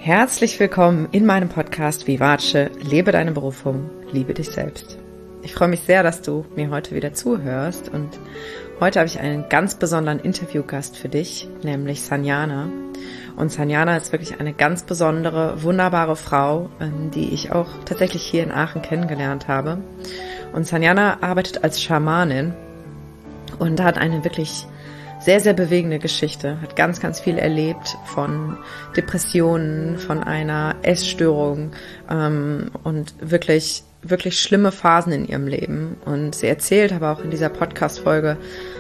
Herzlich willkommen in meinem Podcast Vivace, lebe deine Berufung, liebe dich selbst. Ich freue mich sehr, dass du mir heute wieder zuhörst und heute habe ich einen ganz besonderen Interviewgast für dich, nämlich Sanjana. Und Sanjana ist wirklich eine ganz besondere, wunderbare Frau, die ich auch tatsächlich hier in Aachen kennengelernt habe. Und Sanjana arbeitet als Schamanin und hat eine wirklich sehr, sehr bewegende Geschichte, hat ganz, ganz viel erlebt von Depressionen, von einer Essstörung und wirklich, wirklich schlimme Phasen in ihrem Leben. Und sie erzählt aber auch in dieser Podcast-Folge,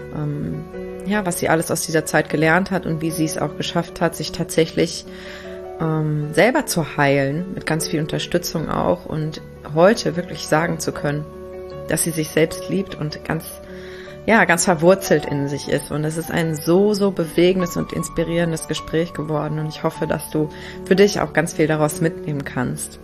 was sie alles aus dieser Zeit gelernt hat und wie sie es auch geschafft hat, sich tatsächlich selber zu heilen, mit ganz viel Unterstützung auch und heute wirklich sagen zu können, dass sie sich selbst liebt und ganz verwurzelt in sich ist. Und es ist ein so, so bewegendes und inspirierendes Gespräch geworden. Und ich hoffe, dass du für dich auch ganz viel daraus mitnehmen kannst.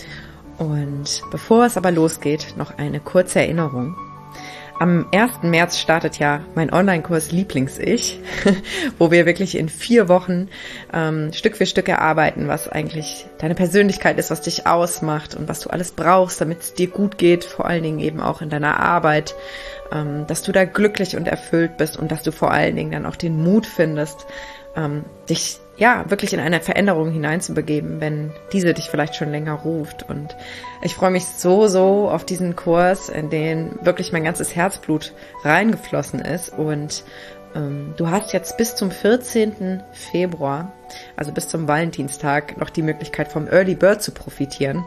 Und bevor es aber losgeht, noch eine kurze Erinnerung. Am 1. März startet ja mein Online-Kurs Lieblings-Ich, wo wir wirklich in 4 Wochen Stück für Stück erarbeiten, was eigentlich deine Persönlichkeit ist, was dich ausmacht und was du alles brauchst, damit es dir gut geht, vor allen Dingen eben auch in deiner Arbeit, dass du da glücklich und erfüllt bist und dass du vor allen Dingen dann auch den Mut findest, dich wirklich in eine Veränderung hineinzubegeben, wenn diese dich vielleicht schon länger ruft. Und ich freue mich so, so auf diesen Kurs, in den wirklich mein ganzes Herzblut reingeflossen ist. Und du hast jetzt bis zum 14. Februar, also bis zum Valentinstag, noch die Möglichkeit vom Early Bird zu profitieren.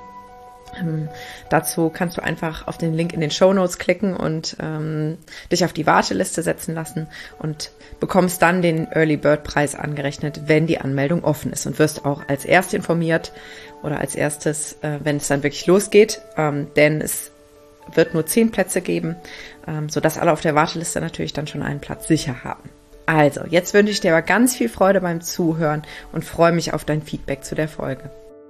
Dazu kannst du einfach auf den Link in den Shownotes klicken und dich auf die Warteliste setzen lassen und bekommst dann den Early Bird Preis angerechnet, wenn die Anmeldung offen ist und wirst auch als Erst informiert oder als erstes, wenn es dann wirklich losgeht, denn es wird nur 10 Plätze geben, sodass alle auf der Warteliste natürlich dann schon einen Platz sicher haben. Also, jetzt wünsche ich dir aber ganz viel Freude beim Zuhören und freue mich auf dein Feedback zu der Folge.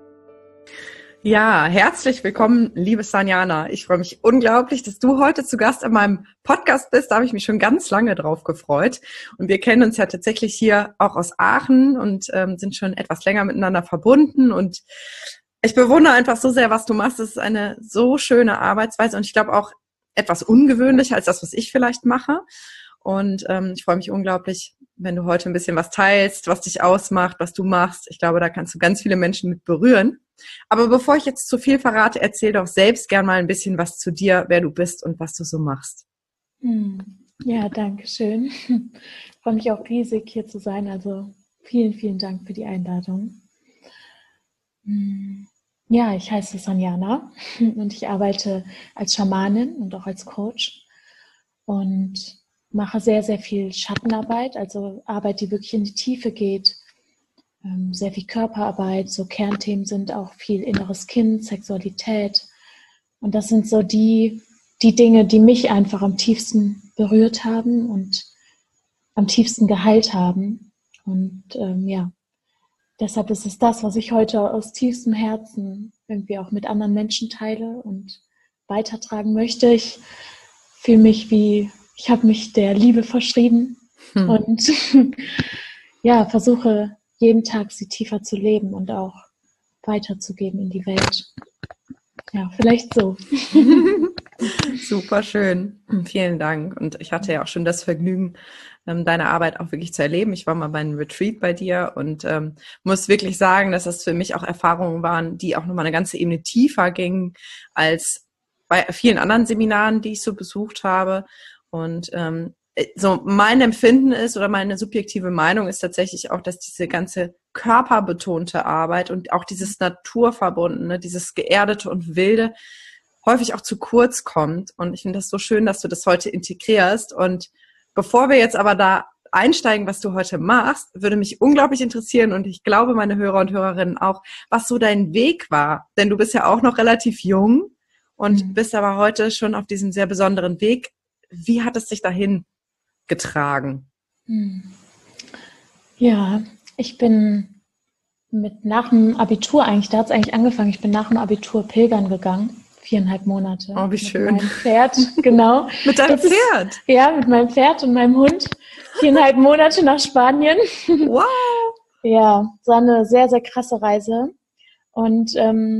Ja, herzlich willkommen, liebe Sanjana. Ich freue mich unglaublich, dass du heute zu Gast in meinem Podcast bist. Da habe ich mich schon ganz lange drauf gefreut. Und wir kennen uns ja tatsächlich hier auch aus Aachen und sind schon etwas länger miteinander verbunden. Und ich bewundere einfach so sehr, was du machst. Das ist eine so schöne Arbeitsweise und ich glaube auch etwas ungewöhnlicher als das, was ich vielleicht mache. Und ich freue mich unglaublich, wenn du heute ein bisschen was teilst, was dich ausmacht, was du machst. Ich glaube, da kannst du ganz viele Menschen mit berühren. Aber bevor ich jetzt zu viel verrate, erzähl doch selbst gern mal ein bisschen was zu dir, wer du bist und was du so machst. Ja, danke schön. Ich freue mich auch riesig, hier zu sein. Also vielen, vielen Dank für die Einladung. Ja, ich heiße Sanjana und ich arbeite als Schamanin und auch als Coach und mache sehr, sehr viel Schattenarbeit, also Arbeit, die wirklich in die Tiefe geht. Sehr viel Körperarbeit, so Kernthemen sind auch viel inneres Kind, Sexualität. Und das sind so die Dinge, die mich einfach am tiefsten berührt haben und am tiefsten geheilt haben. Und deshalb ist es das, was ich heute aus tiefstem Herzen irgendwie auch mit anderen Menschen teile und weitertragen möchte. Ich fühle mich ich habe mich der Liebe verschrieben und versuche jeden Tag sie tiefer zu leben und auch weiterzugeben in die Welt. Ja, vielleicht so. Super schön. Vielen Dank. Und ich hatte ja auch schon das Vergnügen, deine Arbeit auch wirklich zu erleben. Ich war mal bei einem Retreat bei dir und muss wirklich sagen, dass das für mich auch Erfahrungen waren, die auch nochmal eine ganze Ebene tiefer gingen als bei vielen anderen Seminaren, die ich so besucht habe. Und so mein Empfinden ist oder meine subjektive Meinung ist tatsächlich auch, dass diese ganze körperbetonte Arbeit und auch dieses Naturverbundene, dieses Geerdete und Wilde häufig auch zu kurz kommt. Und ich finde das so schön, dass du das heute integrierst. Und bevor wir jetzt aber da einsteigen, was du heute machst, würde mich unglaublich interessieren und ich glaube, meine Hörer und Hörerinnen auch, was so dein Weg war. Denn du bist ja auch noch relativ jung und bist aber heute schon auf diesem sehr besonderen Weg. Wie hat es dich dahin getragen? Ja, ich bin nach dem Abitur da hat es eigentlich angefangen, ich bin nach dem Abitur pilgern gegangen, 4,5 Monate. Oh, wie schön. Mit meinem Pferd, genau. Mit deinem Pferd? Ja, mit meinem Pferd und meinem Hund. 4,5 Monate nach Spanien. Wow. Ja, es war eine sehr, sehr krasse Reise. Und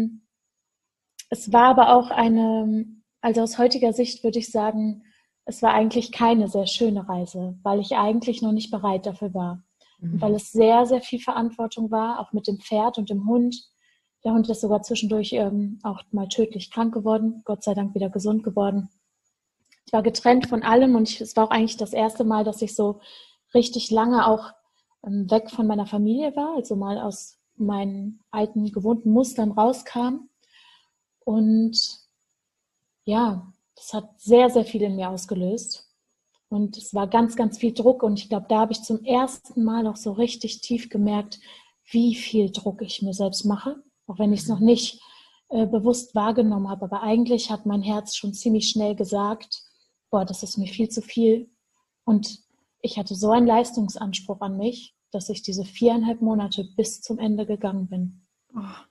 es war aber auch also aus heutiger Sicht würde ich sagen, es war eigentlich keine sehr schöne Reise, weil ich eigentlich noch nicht bereit dafür war. Und weil Mhm. es sehr, sehr viel Verantwortung war, auch mit dem Pferd und dem Hund. Der Hund ist sogar zwischendurch auch mal tödlich krank geworden, Gott sei Dank wieder gesund geworden. Ich war getrennt von allem und es war auch eigentlich das erste Mal, dass ich so richtig lange auch weg von meiner Familie war, also mal aus meinen alten gewohnten Mustern rauskam. Und ja, das hat sehr, sehr viel in mir ausgelöst. Und es war ganz, ganz viel Druck. Und ich glaube, da habe ich zum ersten Mal auch so richtig tief gemerkt, wie viel Druck ich mir selbst mache. Auch wenn ich es noch nicht bewusst wahrgenommen habe. Aber eigentlich hat mein Herz schon ziemlich schnell gesagt, boah, das ist mir viel zu viel. Und ich hatte so einen Leistungsanspruch an mich, dass ich diese 4,5 Monate bis zum Ende gegangen bin. Oh.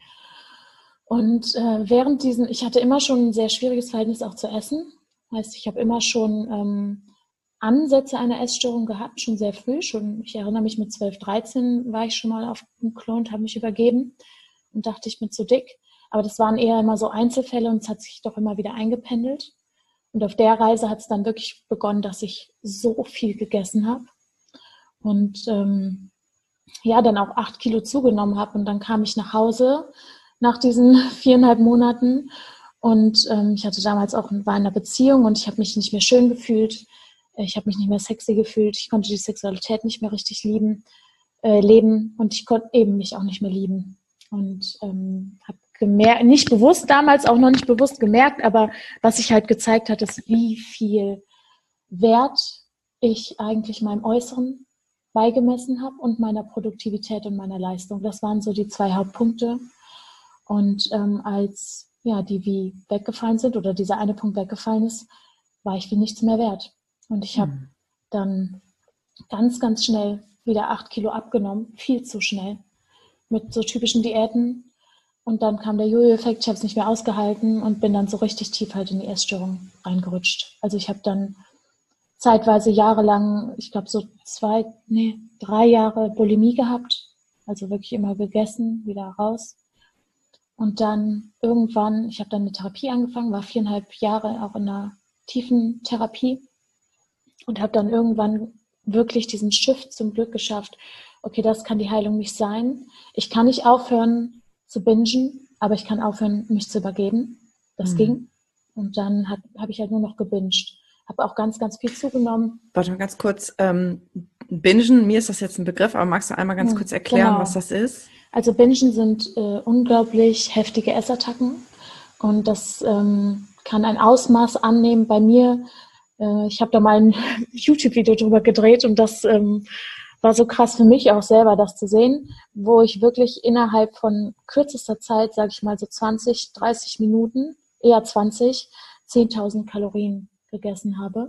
Und ich hatte immer schon ein sehr schwieriges Verhältnis auch zu Essen. Heißt, ich habe immer schon Ansätze einer Essstörung gehabt, schon sehr früh. Ich erinnere mich, mit 12, 13 war ich schon mal auf dem Klo und habe mich übergeben und dachte, ich bin zu dick. Aber das waren eher immer so Einzelfälle und es hat sich doch immer wieder eingependelt. Und auf der Reise hat es dann wirklich begonnen, dass ich so viel gegessen habe und ja, dann auch 8 Kilo zugenommen habe. Und dann kam ich nach Hause nach diesen 4,5 Monaten und ich hatte damals war in einer Beziehung und ich habe mich nicht mehr schön gefühlt. Ich habe mich nicht mehr sexy gefühlt. Ich konnte die Sexualität nicht mehr richtig leben und ich konnte eben mich auch nicht mehr lieben. Und habe gemerkt, nicht bewusst damals, auch noch nicht bewusst gemerkt, aber was sich halt gezeigt hat, ist, wie viel Wert ich eigentlich meinem Äußeren beigemessen habe und meiner Produktivität und meiner Leistung. Das waren so die 2 Hauptpunkte. Und als die wie weggefallen sind oder dieser eine Punkt weggefallen ist, war ich wie nichts mehr wert. Und ich habe dann ganz, ganz schnell wieder 8 Kilo abgenommen, viel zu schnell, mit so typischen Diäten. Und dann kam der Jojo-Effekt, ich habe es nicht mehr ausgehalten und bin dann so richtig tief halt in die Essstörung reingerutscht. Also ich habe dann zeitweise jahrelang, ich glaube so 3 Jahre Bulimie gehabt, also wirklich immer gegessen, wieder raus. Und dann irgendwann, ich habe dann eine Therapie angefangen, war 4,5 Jahre auch in einer tiefen Therapie und habe dann irgendwann wirklich diesen Shift zum Glück geschafft. Okay, das kann die Heilung nicht sein. Ich kann nicht aufhören zu bingen, aber ich kann aufhören, mich zu übergeben. Das ging. Und dann habe ich halt nur noch gebinged. Habe auch ganz, ganz viel zugenommen. Warte mal ganz kurz. Bingen, mir ist das jetzt ein Begriff, aber magst du einmal ganz kurz erklären, was das ist? Also Bingen sind unglaublich heftige Essattacken und das kann ein Ausmaß annehmen. Bei mir, ich habe da mal ein YouTube-Video drüber gedreht und das war so krass für mich auch selber, das zu sehen, wo ich wirklich innerhalb von kürzester Zeit, sage ich mal so 20, 30 Minuten, eher 20, 10.000 Kalorien gegessen habe.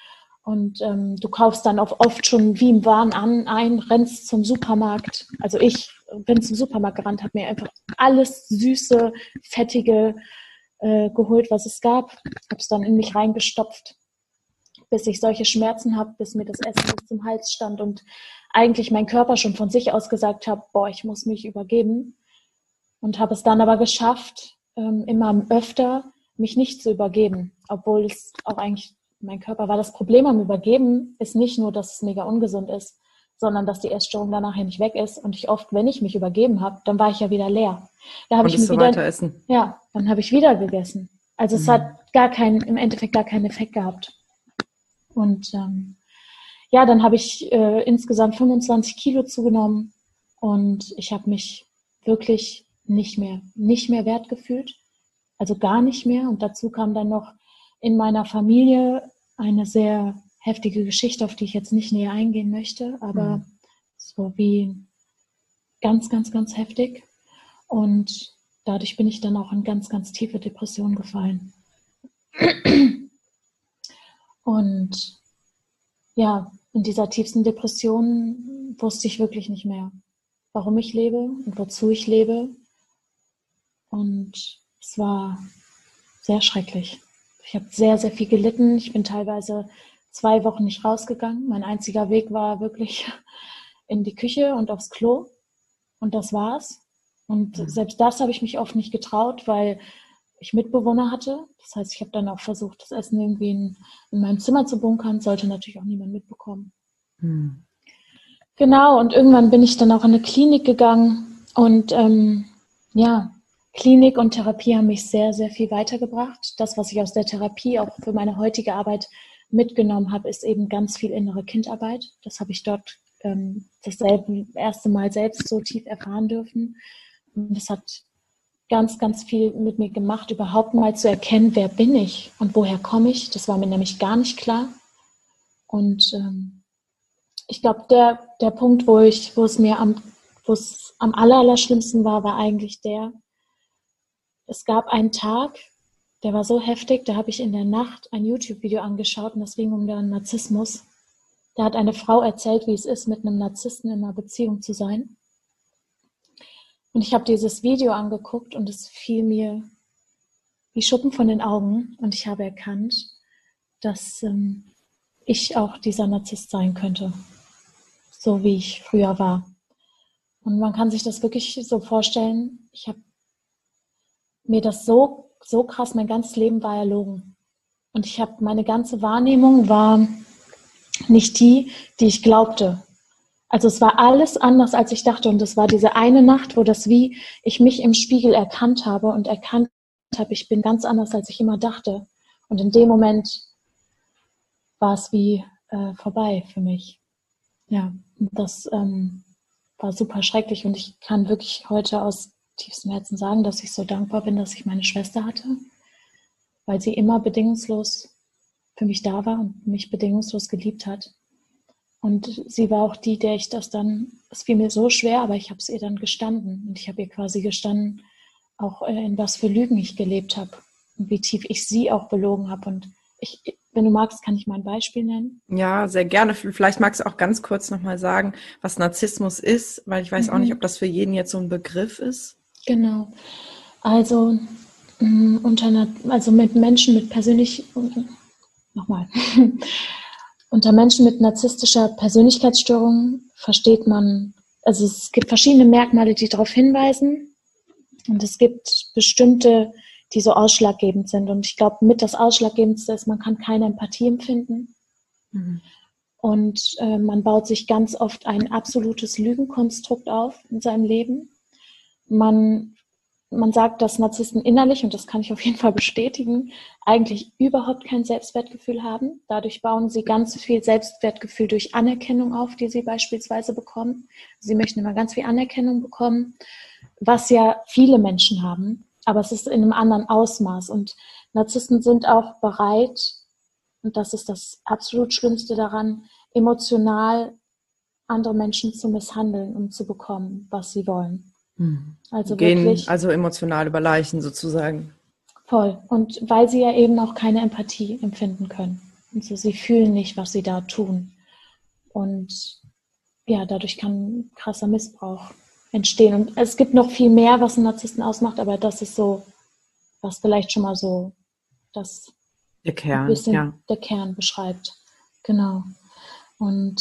Und du kaufst dann auch oft schon wie im Wahn ein, rennst zum Supermarkt. Also ich bin zum Supermarkt gerannt, habe mir einfach alles Süße, Fettige geholt, was es gab. Habe es dann in mich reingestopft, bis ich solche Schmerzen habe, bis mir das Essen bis zum Hals stand und eigentlich mein Körper schon von sich aus gesagt hat, boah, ich muss mich übergeben. Und habe es dann aber geschafft, immer öfter mich nicht zu übergeben, obwohl es auch eigentlich mein Körper war. Das Problem am Übergeben ist nicht nur, dass es mega ungesund ist, sondern dass die Essstörung danach ja nicht weg ist. Und ich oft, wenn ich mich übergeben habe, dann war ich ja wieder leer. Da habe ich mir wieder, weiter essen. Ja, dann habe ich wieder gegessen. Also es hat im Endeffekt gar keinen Effekt gehabt. Und dann habe ich insgesamt 25 Kilo zugenommen und ich habe mich wirklich nicht mehr wert gefühlt. Also gar nicht mehr. Und dazu kam dann noch in meiner Familie eine sehr heftige Geschichte, auf die ich jetzt nicht näher eingehen möchte, aber so wie ganz, ganz, ganz heftig. Und dadurch bin ich dann auch in ganz, ganz tiefe Depressionen gefallen. Und ja, in dieser tiefsten Depression wusste ich wirklich nicht mehr, warum ich lebe und wozu ich lebe. Und es war sehr schrecklich. Ich habe sehr, sehr viel gelitten. Ich bin teilweise 2 Wochen nicht rausgegangen. Mein einziger Weg war wirklich in die Küche und aufs Klo und das war's. Und selbst das habe ich mich oft nicht getraut, weil ich Mitbewohner hatte. Das heißt, ich habe dann auch versucht, das Essen irgendwie in meinem Zimmer zu bunkern. Sollte natürlich auch niemand mitbekommen. Genau, und irgendwann bin ich dann auch in eine Klinik gegangen. Und Klinik und Therapie haben mich sehr, sehr viel weitergebracht. Das, was ich aus der Therapie auch für meine heutige Arbeit mitgenommen habe, ist eben ganz viel innere Kindarbeit. Das habe ich dort das erste Mal selbst so tief erfahren dürfen. Und das hat ganz, ganz viel mit mir gemacht, überhaupt mal zu erkennen, wer bin ich und woher komme ich. Das war mir nämlich gar nicht klar. Und ich glaube, der Punkt, wo es am allerschlimmsten war, war eigentlich es gab einen Tag, der war so heftig, da habe ich in der Nacht ein YouTube-Video angeschaut und das ging um den Narzissmus. Da hat eine Frau erzählt, wie es ist, mit einem Narzissten in einer Beziehung zu sein. Und ich habe dieses Video angeguckt und es fiel mir wie Schuppen von den Augen und ich habe erkannt, dass ich auch dieser Narzisst sein könnte, so wie ich früher war. Und man kann sich das wirklich so vorstellen, ich habe mir das so krass, mein ganzes Leben war erlogen. Und meine ganze Wahrnehmung war nicht die ich glaubte. Also es war alles anders, als ich dachte. Und es war diese eine Nacht, wo ich mich im Spiegel erkannt habe und erkannt habe, ich bin ganz anders, als ich immer dachte. Und in dem Moment war es wie vorbei für mich. Ja, und das war super schrecklich. Und ich kann wirklich heute aus tiefstem Herzen sagen, dass ich so dankbar bin, dass ich meine Schwester hatte, weil sie immer bedingungslos für mich da war und mich bedingungslos geliebt hat. Und sie war auch die, der ich es fiel mir so schwer, aber ich habe es ihr dann gestanden. Und ich habe ihr quasi gestanden, auch in was für Lügen ich gelebt habe und wie tief ich sie auch belogen habe. Und wenn du magst, kann ich mal ein Beispiel nennen. Ja, sehr gerne. Vielleicht magst du auch ganz kurz nochmal sagen, was Narzissmus ist, weil ich weiß auch nicht, ob das für jeden jetzt so ein Begriff ist. Genau. Also mit Menschen mit unter Menschen mit narzisstischer Persönlichkeitsstörung versteht man, also es gibt verschiedene Merkmale, die darauf hinweisen und es gibt bestimmte, die so ausschlaggebend sind und ich glaube, mit das Ausschlaggebendste ist, man kann keine Empathie empfinden und man baut sich ganz oft ein absolutes Lügenkonstrukt auf in seinem Leben. Man sagt, dass Narzissten innerlich, und das kann ich auf jeden Fall bestätigen, eigentlich überhaupt kein Selbstwertgefühl haben. Dadurch bauen sie ganz viel Selbstwertgefühl durch Anerkennung auf, die sie beispielsweise bekommen. Sie möchten immer ganz viel Anerkennung bekommen, was ja viele Menschen haben, aber es ist in einem anderen Ausmaß. Und Narzissten sind auch bereit, und das ist das absolut Schlimmste daran, emotional andere Menschen zu misshandeln, um zu bekommen, was sie wollen. Also Gehen wirklich also emotional über Leichen sozusagen. voll. Und weil sie ja eben auch keine Empathie empfinden können. Also sie fühlen nicht, was sie da tun. Und ja, dadurch kann krasser Missbrauch entstehen. Und es gibt noch viel mehr, was einen Narzissten ausmacht, aber das ist so, was vielleicht schon mal so das Der Kern, ein bisschen ja. der Kern beschreibt. Genau. Und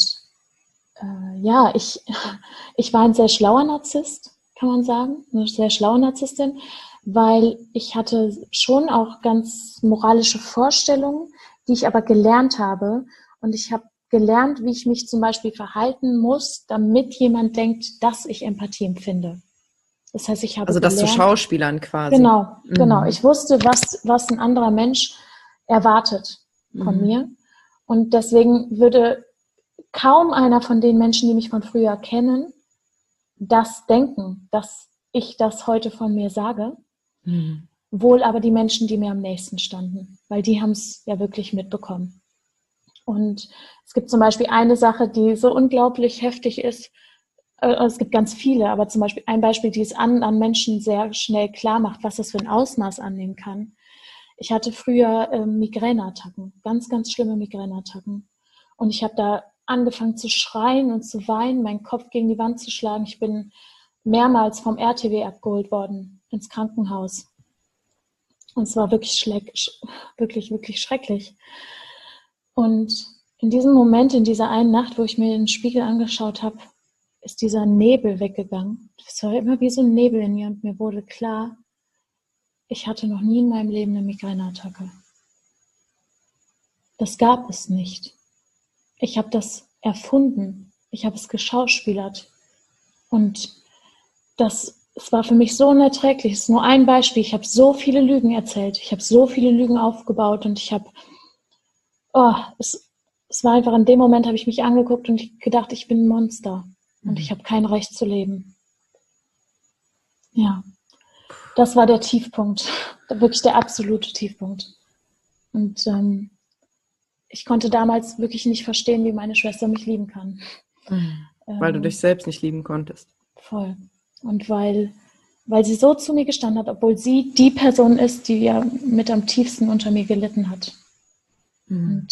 ich war ein sehr schlauer Narzisst, kann man sagen, eine sehr schlaue Narzisstin, weil ich hatte schon auch ganz moralische Vorstellungen, die ich aber gelernt habe. Und ich habe gelernt, wie ich mich zum Beispiel verhalten muss, damit jemand denkt, dass ich Empathie empfinde. Das heißt, ich habe Also das zu Schauspielern quasi. Genau. Ich wusste, was ein anderer Mensch erwartet von mir. Und deswegen würde kaum einer von den Menschen, die mich von früher kennen, das denken, dass ich das heute von mir sage. Wohl aber die Menschen, die mir am nächsten standen, weil die haben es ja wirklich mitbekommen. Und es gibt zum Beispiel eine Sache, die so unglaublich heftig ist. Es gibt ganz viele, aber zum Beispiel ein Beispiel, die es an Menschen sehr schnell klar macht, was das für ein Ausmaß annehmen kann. Ich hatte früher Migräneattacken, ganz, ganz schlimme Migräneattacken. Und ich habe da angefangen zu schreien und zu weinen, meinen Kopf gegen die Wand zu schlagen. Ich bin mehrmals vom RTW abgeholt worden ins Krankenhaus. Und es war wirklich wirklich, wirklich schrecklich. Und in diesem Moment, in dieser einen Nacht, wo ich mir den Spiegel angeschaut habe, ist dieser Nebel weggegangen. Es war immer wie so ein Nebel in mir und mir wurde klar, ich hatte noch nie in meinem Leben eine Migräneattacke. Das gab es nicht. Ich habe das erfunden. Ich habe es geschauspielert. Und es war für mich so unerträglich. Es ist nur ein Beispiel. Ich habe so viele Lügen erzählt. Ich habe so viele Lügen aufgebaut und es war einfach, in dem Moment habe ich mich angeguckt und gedacht, ich bin ein Monster und ich habe kein Recht zu leben. Ja, das war der Tiefpunkt, wirklich der absolute Tiefpunkt. Und ich konnte damals wirklich nicht verstehen, wie meine Schwester mich lieben kann. Weil du dich selbst nicht lieben konntest. Voll. Und weil sie so zu mir gestanden hat, obwohl sie die Person ist, die ja mit am tiefsten unter mir gelitten hat. Und,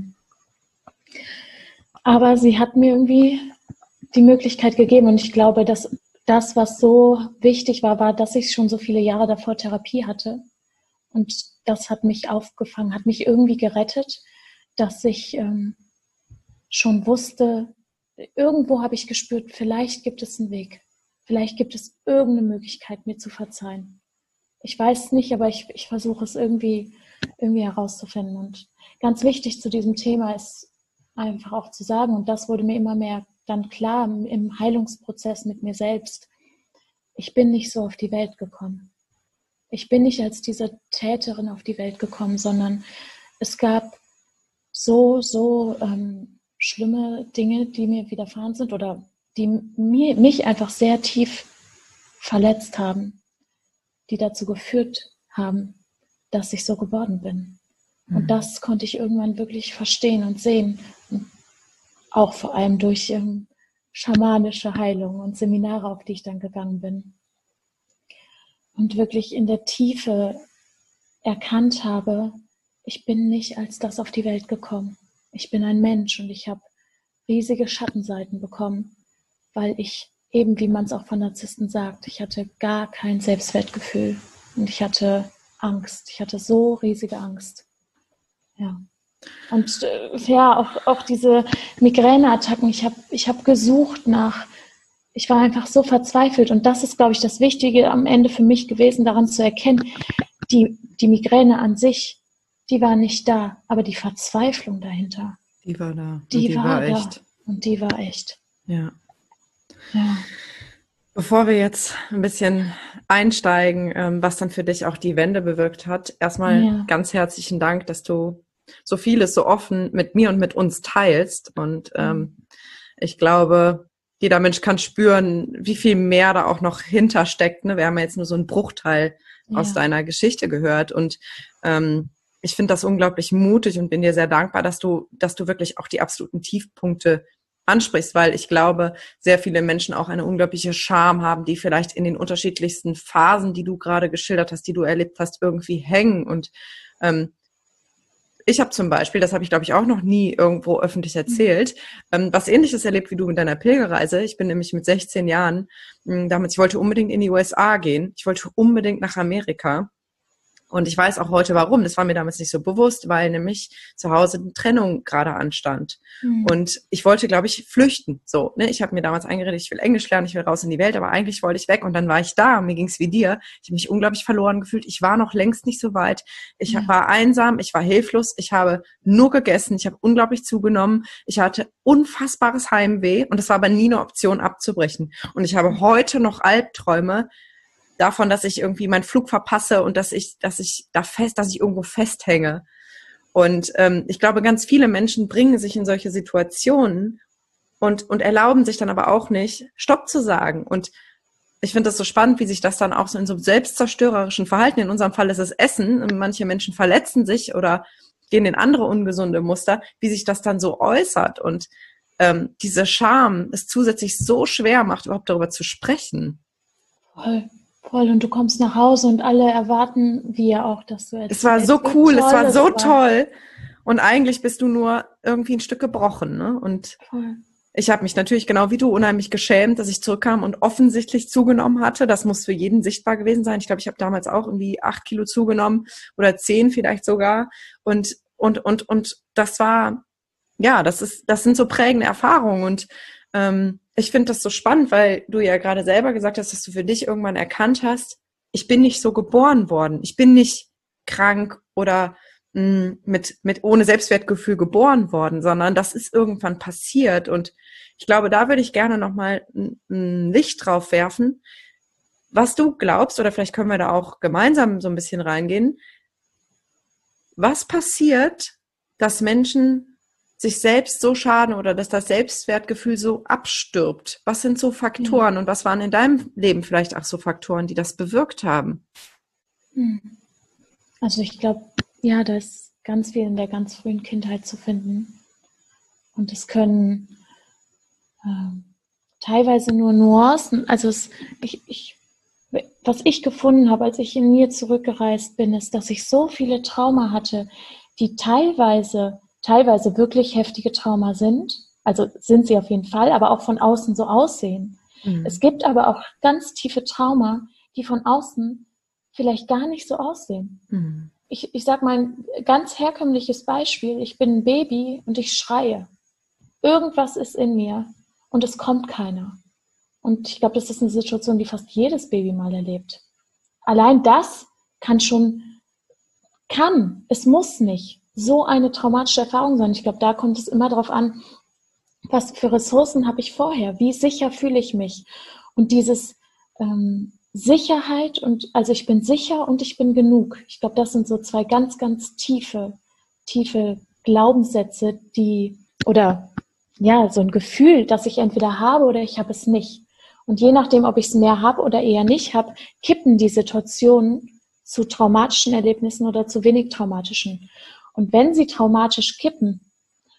aber sie hat mir irgendwie die Möglichkeit gegeben und ich glaube, dass das, was so wichtig war, dass ich schon so viele Jahre davor Therapie hatte und das hat mich aufgefangen, hat mich irgendwie gerettet, dass ich schon wusste, irgendwo habe ich gespürt, vielleicht gibt es einen Weg, vielleicht gibt es irgendeine Möglichkeit, mir zu verzeihen. Ich weiß es nicht, aber ich versuche es irgendwie herauszufinden. Und ganz wichtig zu diesem Thema ist einfach auch zu sagen, und das wurde mir immer mehr dann klar im Heilungsprozess mit mir selbst, ich bin nicht so auf die Welt gekommen. Ich bin nicht als diese Täterin auf die Welt gekommen, sondern es gab so schlimme Dinge, die mir widerfahren sind oder die mich einfach sehr tief verletzt haben, die dazu geführt haben, dass ich so geworden bin. Und das konnte ich irgendwann wirklich verstehen und sehen. Und auch vor allem durch schamanische Heilung und Seminare, auf die ich dann gegangen bin. Und wirklich in der Tiefe erkannt habe, ich bin nicht als das auf die Welt gekommen. Ich bin ein Mensch und ich habe riesige Schattenseiten bekommen, weil ich eben, wie man es auch von Narzissten sagt, ich hatte gar kein Selbstwertgefühl und ich hatte Angst. Ich hatte so riesige Angst. Ja. Und auch diese Migräneattacken, ich hab gesucht ich war einfach so verzweifelt und das ist, glaube ich, das Wichtige am Ende für mich gewesen, daran zu erkennen, die Migräne an sich, die war nicht da, aber die Verzweiflung dahinter. Die war da. Die war echt. Und die war echt. Ja. Bevor wir jetzt ein bisschen einsteigen, was dann für dich auch die Wende bewirkt hat, erstmal ganz herzlichen Dank, dass du so vieles so offen mit mir und mit uns teilst. Und ich glaube, jeder Mensch kann spüren, wie viel mehr da auch noch hintersteckt. Ne? Wir haben ja jetzt nur so einen Bruchteil aus deiner Geschichte gehört. Und ich finde das unglaublich mutig und bin dir sehr dankbar, dass du wirklich auch die absoluten Tiefpunkte ansprichst, weil ich glaube, sehr viele Menschen auch eine unglaubliche Scham haben, die vielleicht in den unterschiedlichsten Phasen, die du gerade geschildert hast, die du erlebt hast, irgendwie hängen. Und ich habe zum Beispiel, das habe ich glaube ich auch noch nie irgendwo öffentlich erzählt, was Ähnliches erlebt wie du mit deiner Pilgerreise. Ich bin nämlich mit 16 Jahren, ich wollte unbedingt in die USA gehen. Ich wollte unbedingt nach Amerika. Und ich weiß auch heute warum. Das war mir damals nicht so bewusst, weil nämlich zu Hause eine Trennung gerade anstand. Und ich wollte, glaube ich, flüchten. So, ne? Ich habe mir damals eingeredet, ich will Englisch lernen, ich will raus in die Welt, aber eigentlich wollte ich weg. Und dann war ich da. Mir ging es wie dir. Ich habe mich unglaublich verloren gefühlt. Ich war noch längst nicht so weit. Ich war einsam, ich war hilflos. Ich habe nur gegessen. Ich habe unglaublich zugenommen. Ich hatte unfassbares Heimweh. Und es war aber nie eine Option, abzubrechen. Und ich habe heute noch Albträume davon, dass ich irgendwie meinen Flug verpasse und dass ich irgendwo festhänge. Und ich glaube, ganz viele Menschen bringen sich in solche Situationen und erlauben sich dann aber auch nicht, Stopp zu sagen. Und ich finde das so spannend, wie sich das dann auch so in so selbstzerstörerischen Verhalten, in unserem Fall ist es Essen, und manche Menschen verletzen sich oder gehen in andere ungesunde Muster, wie sich das dann so äußert. Und diese Scham es zusätzlich so schwer macht, überhaupt darüber zu sprechen. Voll, und du kommst nach Hause und alle erwarten, wie ja auch, dass du es war so cool, es war so toll. Und eigentlich bist du nur irgendwie ein Stück gebrochen. Ne? Und ich habe mich natürlich genau wie du unheimlich geschämt, dass ich zurückkam und offensichtlich zugenommen hatte. Das muss für jeden sichtbar gewesen sein. Ich glaube, ich habe damals auch irgendwie 8 Kilo zugenommen oder 10 vielleicht sogar. Und das war, ja, das sind so prägende Erfahrungen. Und Ich finde das so spannend, weil du ja gerade selber gesagt hast, dass du für dich irgendwann erkannt hast, ich bin nicht so geboren worden. Ich bin nicht krank oder mit ohne Selbstwertgefühl geboren worden, sondern das ist irgendwann passiert. Und ich glaube, da würde ich gerne nochmal ein Licht drauf werfen, was du glaubst, oder vielleicht können wir da auch gemeinsam so ein bisschen reingehen. Was passiert, dass Menschen sich selbst so schaden oder dass das Selbstwertgefühl so abstirbt? Was sind so Faktoren und was waren in deinem Leben vielleicht auch so Faktoren, die das bewirkt haben? Also ich glaube, ja, da ist ganz viel in der ganz frühen Kindheit zu finden. Und es können teilweise nur Nuancen, also was ich gefunden habe, als ich in mir zurückgereist bin, ist, dass ich so viele Trauma hatte, die teilweise wirklich heftige Trauma sind. Also sind sie auf jeden Fall, aber auch von außen so aussehen. Es gibt aber auch ganz tiefe Trauma, die von außen vielleicht gar nicht so aussehen. Ich sage mal ein ganz herkömmliches Beispiel. Ich bin ein Baby und ich schreie. Irgendwas ist in mir und es kommt keiner. Und ich glaube, das ist eine Situation, die fast jedes Baby mal erlebt. Allein das es muss nicht so eine traumatische Erfahrung sein. Ich glaube, da kommt es immer darauf an, was für Ressourcen habe ich vorher? Wie sicher fühle ich mich? Und dieses Sicherheit also ich bin sicher und ich bin genug. Ich glaube, das sind so zwei ganz, ganz tiefe Glaubenssätze, oder so ein Gefühl, das ich entweder habe oder ich habe es nicht. Und je nachdem, ob ich es mehr habe oder eher nicht habe, kippen die Situationen zu traumatischen Erlebnissen oder zu wenig traumatischen. Und wenn sie traumatisch kippen,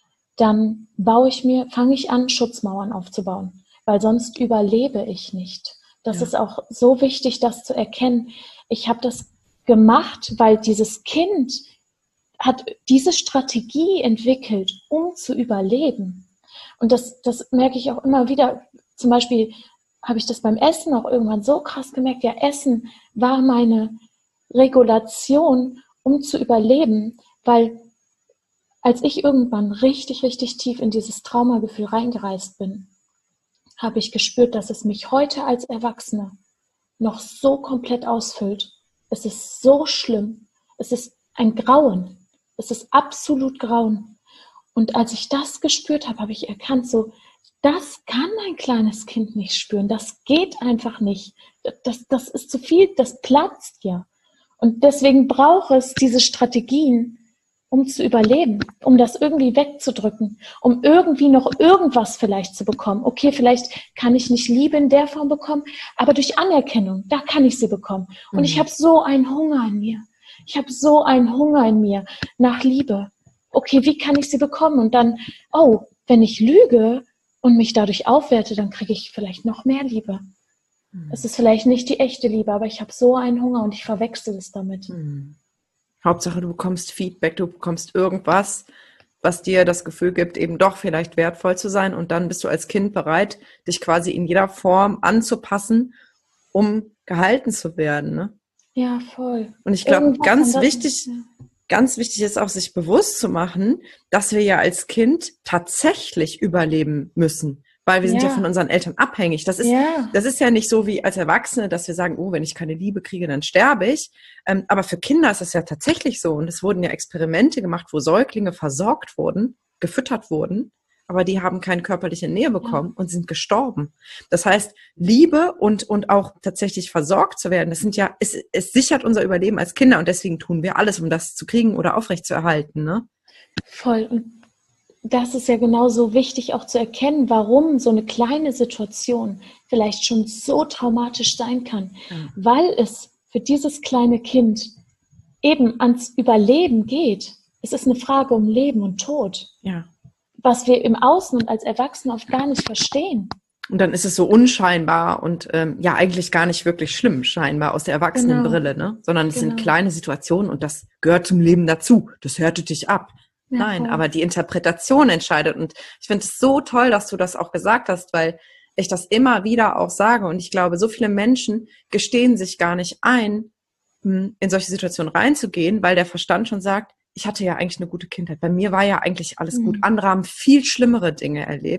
dann fange ich an, Schutzmauern aufzubauen, weil sonst überlebe ich nicht. Das ist auch so wichtig, das zu erkennen. Ich habe das gemacht, weil dieses Kind hat diese Strategie entwickelt, um zu überleben. Und das merke ich auch immer wieder. Zum Beispiel habe ich das beim Essen auch irgendwann so krass gemerkt. Ja, Essen war meine Regulation, um zu überleben, weil als ich irgendwann richtig, richtig tief in dieses Traumagefühl reingereist bin, habe ich gespürt, dass es mich heute als Erwachsene noch so komplett ausfüllt. Es ist so schlimm. Es ist ein Grauen. Es ist absolut Grauen. Und als ich das gespürt habe, habe ich erkannt, so, das kann ein kleines Kind nicht spüren. Das geht einfach nicht. Das ist zu viel, das platzt ja. Und deswegen braucht es diese Strategien, um zu überleben, um das irgendwie wegzudrücken, um irgendwie noch irgendwas vielleicht zu bekommen. Okay, vielleicht kann ich nicht Liebe in der Form bekommen, aber durch Anerkennung, da kann ich sie bekommen. Und ich habe so einen Hunger in mir. Ich habe so einen Hunger in mir nach Liebe. Okay, wie kann ich sie bekommen? Und dann, wenn ich lüge und mich dadurch aufwerte, dann kriege ich vielleicht noch mehr Liebe. Es ist vielleicht nicht die echte Liebe, aber ich habe so einen Hunger und ich verwechsel es damit. Hauptsache, du bekommst Feedback, du bekommst irgendwas, was dir das Gefühl gibt, eben doch vielleicht wertvoll zu sein. Und dann bist du als Kind bereit, dich quasi in jeder Form anzupassen, um gehalten zu werden. Ne? Ja, voll. Und ich glaube, ganz wichtig ist auch, sich bewusst zu machen, dass wir ja als Kind tatsächlich überleben müssen. Weil wir sind ja von unseren Eltern abhängig. Das ist ja nicht so wie als Erwachsene, dass wir sagen, wenn ich keine Liebe kriege, dann sterbe ich. Aber für Kinder ist das ja tatsächlich so. Und es wurden ja Experimente gemacht, wo Säuglinge versorgt wurden, gefüttert wurden, aber die haben keine körperliche Nähe bekommen und sind gestorben. Das heißt, Liebe und auch tatsächlich versorgt zu werden, es sichert unser Überleben als Kinder. Und deswegen tun wir alles, um das zu kriegen oder aufrechtzuerhalten. Ne? Voll. Und das ist ja genauso wichtig auch zu erkennen, warum so eine kleine Situation vielleicht schon so traumatisch sein kann, weil es für dieses kleine Kind eben ans Überleben geht. Es ist eine Frage um Leben und Tod, was wir im Außen und als Erwachsene oft gar nicht verstehen. Und dann ist es so unscheinbar und eigentlich gar nicht wirklich schlimm, scheinbar aus der Erwachsenenbrille, ne? Sondern es sind kleine Situationen und das gehört zum Leben dazu. Das härtet dich ab. Ja, nein, voll. Aber die Interpretation entscheidet. Und ich finde es so toll, dass du das auch gesagt hast, weil ich das immer wieder auch sage. Und ich glaube, so viele Menschen gestehen sich gar nicht ein, in solche Situationen reinzugehen, weil der Verstand schon sagt, ich hatte ja eigentlich eine gute Kindheit. Bei mir war ja eigentlich alles gut. Andere haben viel schlimmere Dinge erlebt.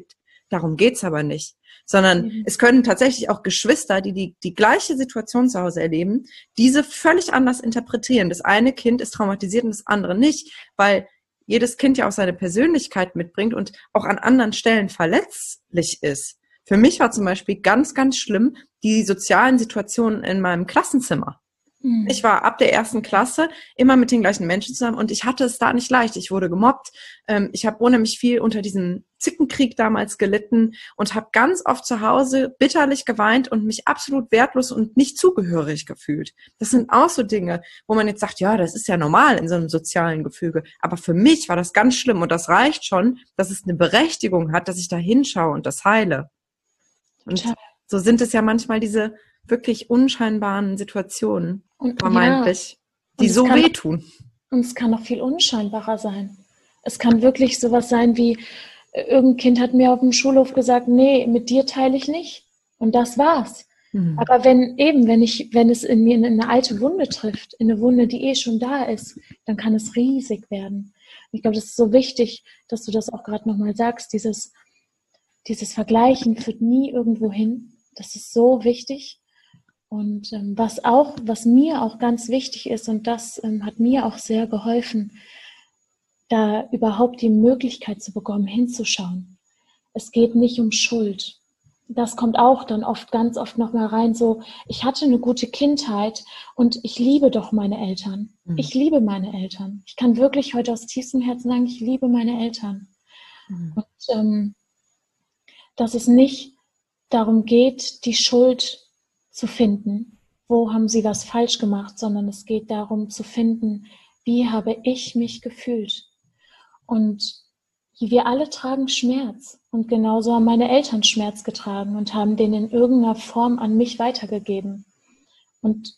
Darum geht's aber nicht. Sondern es können tatsächlich auch Geschwister, die gleiche Situation zu Hause erleben, diese völlig anders interpretieren. Das eine Kind ist traumatisiert und das andere nicht, weil jedes Kind ja auch seine Persönlichkeit mitbringt und auch an anderen Stellen verletzlich ist. Für mich war zum Beispiel ganz, ganz schlimm die sozialen Situationen in meinem Klassenzimmer. Ich war ab der 1. Klasse immer mit den gleichen Menschen zusammen und ich hatte es da nicht leicht. Ich wurde gemobbt. Ich habe unheimlich viel unter diesem Zickenkrieg damals gelitten und habe ganz oft zu Hause bitterlich geweint und mich absolut wertlos und nicht zugehörig gefühlt. Das sind auch so Dinge, wo man jetzt sagt, ja, das ist ja normal in so einem sozialen Gefüge. Aber für mich war das ganz schlimm und das reicht schon, dass es eine Berechtigung hat, dass ich da hinschaue und das heile. Und so sind es ja manchmal diese wirklich unscheinbaren Situationen, vermeintlich, die so wehtun. Und es kann noch viel unscheinbarer sein. Es kann wirklich sowas sein wie, irgendein Kind hat mir auf dem Schulhof gesagt, nee, mit dir teile ich nicht. Und das war's. Aber wenn es in mir in eine alte Wunde trifft, in eine Wunde, die schon da ist, dann kann es riesig werden. Ich glaube, das ist so wichtig, dass du das auch gerade nochmal sagst. Dieses Vergleichen führt nie irgendwo hin. Das ist so wichtig. Und was mir auch ganz wichtig ist, und das hat mir auch sehr geholfen, da überhaupt die Möglichkeit zu bekommen, hinzuschauen. Es geht nicht um Schuld. Das kommt auch dann ganz oft nochmal rein, so, ich hatte eine gute Kindheit und ich liebe doch meine Eltern. Ich liebe meine Eltern. Ich kann wirklich heute aus tiefstem Herzen sagen, ich liebe meine Eltern. Und dass es nicht darum geht, die Schuld zu finden, wo haben sie was falsch gemacht, sondern es geht darum zu finden, wie habe ich mich gefühlt. Und wir alle tragen Schmerz und genauso haben meine Eltern Schmerz getragen und haben den in irgendeiner Form an mich weitergegeben. Und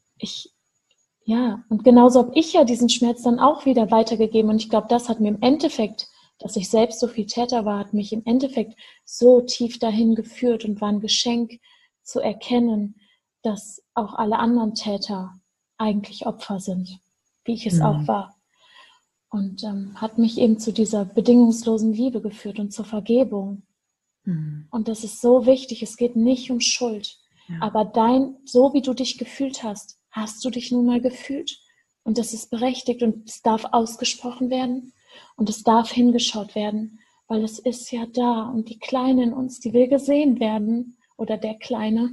genauso habe ich ja diesen Schmerz dann auch wieder weitergegeben und ich glaube, das hat mir im Endeffekt, dass ich selbst so viel Täter war, hat mich im Endeffekt so tief dahin geführt und war ein Geschenk, zu erkennen, dass auch alle anderen Täter eigentlich Opfer sind, wie ich es auch war. Und hat mich eben zu dieser bedingungslosen Liebe geführt und zur Vergebung. Und das ist so wichtig, es geht nicht um Schuld. Ja. Aber so wie du dich gefühlt hast, hast du dich nun mal gefühlt. Und das ist berechtigt und es darf ausgesprochen werden und es darf hingeschaut werden, weil es ist ja da und die Kleine in uns, die will gesehen werden. Oder der Kleine.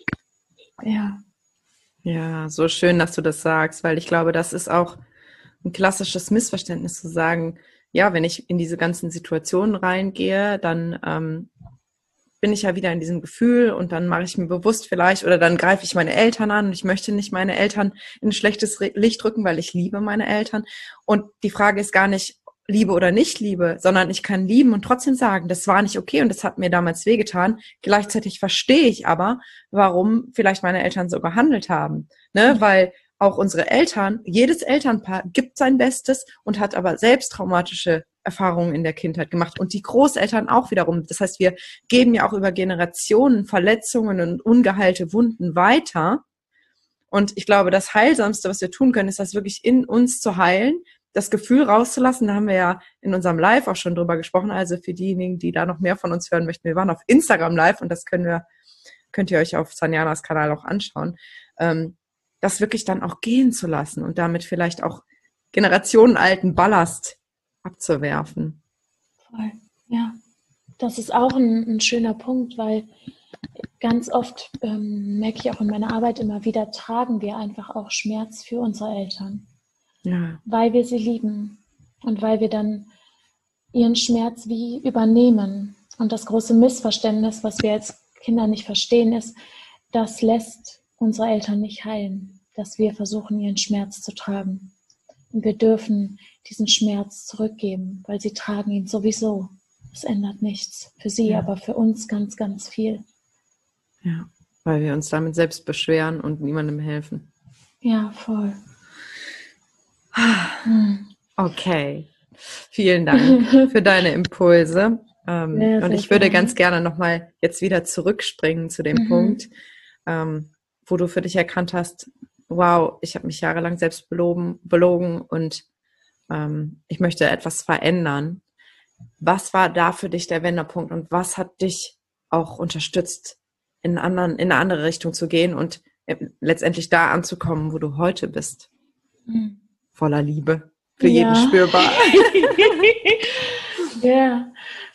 Ja. Ja, so schön, dass du das sagst, weil ich glaube, das ist auch ein klassisches Missverständnis zu sagen, ja, wenn ich in diese ganzen Situationen reingehe, dann bin ich ja wieder in diesem Gefühl und dann mache ich mir bewusst vielleicht oder dann greife ich meine Eltern an und ich möchte nicht meine Eltern in ein schlechtes Licht rücken, weil ich liebe meine Eltern. Und die Frage ist gar nicht, Liebe oder nicht Liebe, sondern ich kann lieben und trotzdem sagen, das war nicht okay und das hat mir damals wehgetan. Gleichzeitig verstehe ich aber, warum vielleicht meine Eltern so gehandelt haben. Ne? Weil auch unsere Eltern, jedes Elternpaar gibt sein Bestes und hat aber selbst traumatische Erfahrungen in der Kindheit gemacht und die Großeltern auch wiederum. Das heißt, wir geben ja auch über Generationen Verletzungen und ungeheilte Wunden weiter. Und ich glaube, das Heilsamste, was wir tun können, ist das wirklich in uns zu heilen, das Gefühl rauszulassen. Da haben wir ja in unserem Live auch schon drüber gesprochen. Also für diejenigen, die da noch mehr von uns hören möchten, wir waren auf Instagram Live und das könnt ihr euch auf Sanjanas Kanal auch anschauen. Das wirklich dann auch gehen zu lassen und damit vielleicht auch generationenalten Ballast abzuwerfen. Voll, ja. Das ist auch ein schöner Punkt, weil ganz oft merke ich auch in meiner Arbeit immer wieder, tragen wir einfach auch Schmerz für unsere Eltern. Ja. Weil wir sie lieben und weil wir dann ihren Schmerz wie übernehmen. Und das große Missverständnis, was wir als Kinder nicht verstehen, ist, das lässt unsere Eltern nicht heilen, dass wir versuchen, ihren Schmerz zu tragen. Und wir dürfen diesen Schmerz zurückgeben, weil sie tragen ihn sowieso. Es ändert nichts für sie, aber für uns ganz, ganz viel. Ja, weil wir uns damit selbst beschweren und niemandem helfen. Ja, voll. Okay, vielen Dank für deine Impulse. Und ich würde ganz gerne nochmal jetzt wieder zurückspringen zu dem Punkt, wo du für dich erkannt hast, wow, ich habe mich jahrelang selbst belogen und ich möchte etwas verändern. was war da für dich der Wendepunkt und was hat dich auch unterstützt, in eine andere Richtung zu gehen und letztendlich da anzukommen, wo du heute bist? Mhm. Voller Liebe, für jeden spürbar. Ja.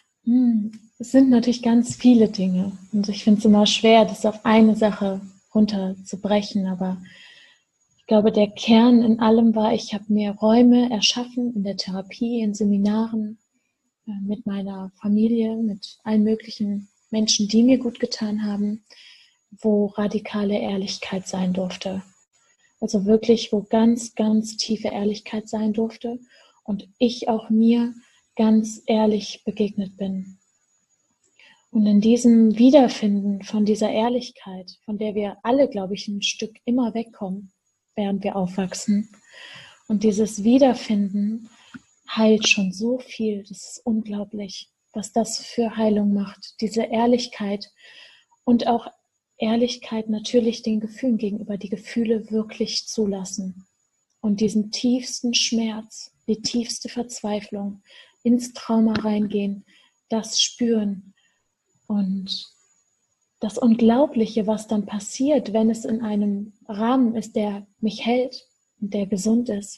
Es sind natürlich ganz viele Dinge. Und ich finde es immer schwer, das auf eine Sache runterzubrechen. Aber ich glaube, der Kern in allem war, ich habe mir Räume erschaffen in der Therapie, in Seminaren, mit meiner Familie, mit allen möglichen Menschen, die mir gut getan haben, wo radikale Ehrlichkeit sein durfte. Also wirklich, wo ganz, ganz tiefe Ehrlichkeit sein durfte und ich auch mir ganz ehrlich begegnet bin. Und in diesem Wiederfinden von dieser Ehrlichkeit, von der wir alle, glaube ich, ein Stück immer wegkommen, während wir aufwachsen, und dieses Wiederfinden heilt schon so viel. Das ist unglaublich, was das für Heilung macht. Diese Ehrlichkeit und auch Ehrlichkeit natürlich den Gefühlen gegenüber, die Gefühle wirklich zulassen und diesen tiefsten Schmerz, die tiefste Verzweiflung, ins Trauma reingehen, das spüren und das Unglaubliche, was dann passiert, wenn es in einem Rahmen ist, der mich hält und der gesund ist,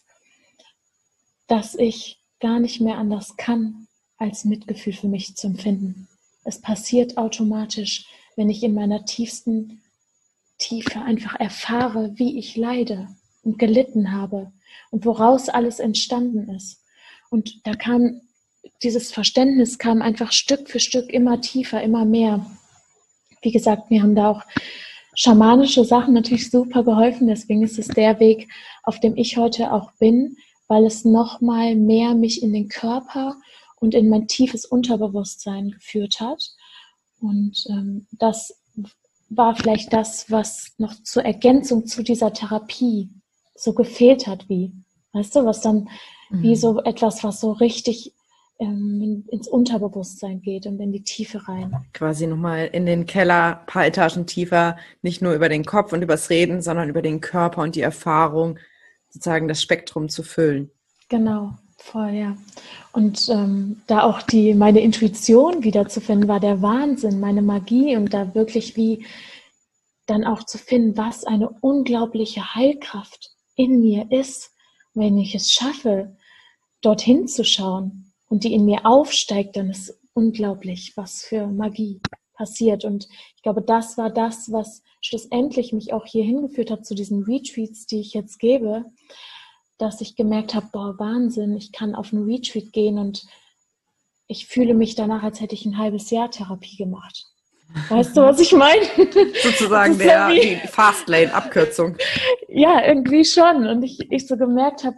dass ich gar nicht mehr anders kann, als Mitgefühl für mich zu empfinden. Es passiert automatisch, wenn ich in meiner tiefsten Tiefe einfach erfahre, wie ich leide und gelitten habe und woraus alles entstanden ist. Und da kam dieses Verständnis kam einfach Stück für Stück immer tiefer, immer mehr. Wie gesagt, mir haben da auch schamanische Sachen natürlich super geholfen. Deswegen ist es der Weg, auf dem ich heute auch bin, weil es nochmal mehr mich in den Körper und in mein tiefes Unterbewusstsein geführt hat. Und das war vielleicht das, was noch zur Ergänzung zu dieser Therapie so gefehlt hat, weißt du, was dann wie so etwas, was so richtig ins Unterbewusstsein geht und in die Tiefe rein. Quasi nochmal in den Keller, ein paar Etagen tiefer, nicht nur über den Kopf und übers Reden, sondern über den Körper und die Erfahrung, sozusagen das Spektrum zu füllen. Genau, voll, ja. Und da auch meine Intuition wiederzufinden, war der Wahnsinn, meine Magie und da wirklich wie dann auch zu finden, was eine unglaubliche Heilkraft in mir ist, wenn ich es schaffe, dorthin zu schauen und die in mir aufsteigt, dann ist unglaublich, was für Magie passiert. Und ich glaube, das war das, was schlussendlich mich auch hier hingeführt hat zu diesen Retreats, die ich jetzt gebe, dass ich gemerkt habe, boah, Wahnsinn, ich kann auf einen Retreat gehen und ich fühle mich danach, als hätte ich ein halbes Jahr Therapie gemacht. Weißt du, was ich meine? Sozusagen die Fastlane-Abkürzung. Ja, irgendwie schon. Und ich so gemerkt habe,